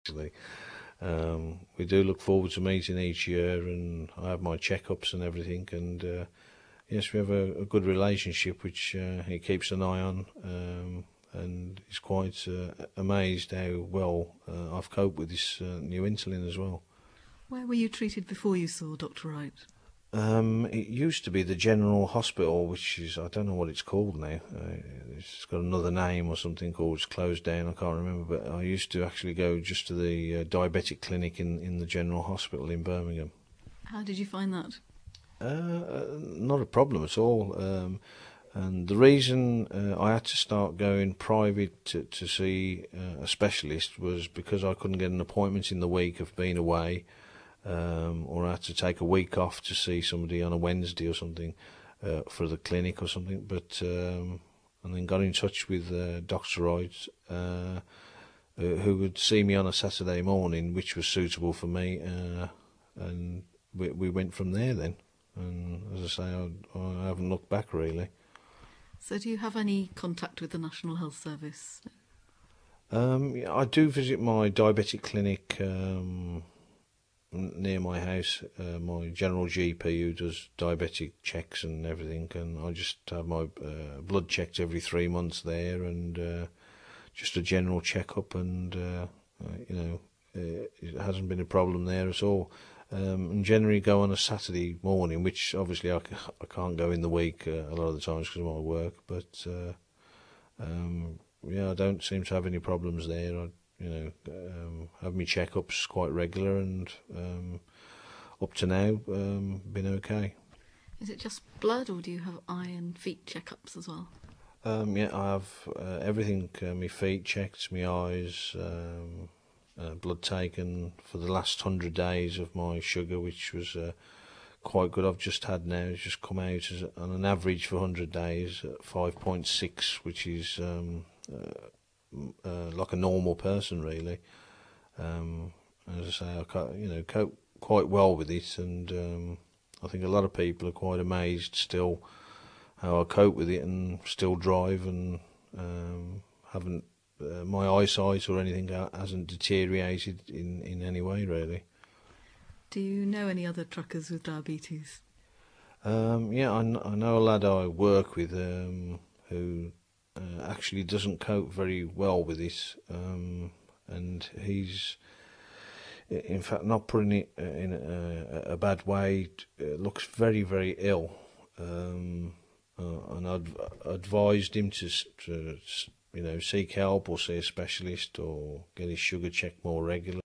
actually. We do look forward to meeting each year, and I have my checkups and everything. And yes, we have a good relationship, which he keeps an eye on, and he's quite amazed how well I've coped with this new insulin as well. Where were you treated before you saw Dr. Wright? It used to be the General Hospital, which is, I don't know what it's called now. It's got another name or something called, it's closed down, I can't remember. But I used to actually go just to the diabetic clinic in the General Hospital in Birmingham. How did you find that? Not a problem at all. And the reason I had to start going private to see a specialist was because I couldn't get an appointment in the week of being away. Or I had to take a week off to see somebody on a Wednesday or something for the clinic or something. But and then got in touch with Dr. Wright, who would see me on a Saturday morning, which was suitable for me, and we went from there then. And as I say, I haven't looked back really. So do you have any contact with the National Health Service? Yeah, I do visit my diabetic clinic near my house, my general GP who does diabetic checks and everything, and I just have my blood checked every 3 months there, and just a general checkup, and it hasn't been a problem there at all. And generally go on a Saturday morning, which obviously I can't go in the week a lot of the times because of my work, but yeah, I don't seem to have any problems there. I have my checkups quite regular, and up to now, been okay. Is it just blood, or do you have eye and feet checkups as well? Yeah, I have everything, my feet checked, my eyes, blood taken for the last 100 days of my sugar, which was quite good. I've just had now, it's just come out as on an average for 100 days at 5.6, which is like a normal person really. As I say, I cope quite well with it, and I think a lot of people are quite amazed still how I cope with it and still drive, and haven't my eyesight or anything hasn't deteriorated in any way really. Do you know any other truckers with diabetes? Yeah, I know a lad I work with who actually doesn't cope very well with it, and he's in fact not putting it in a bad way. Looks very, very ill, and I'd advised him to seek help or see a specialist or get his sugar checked more regularly.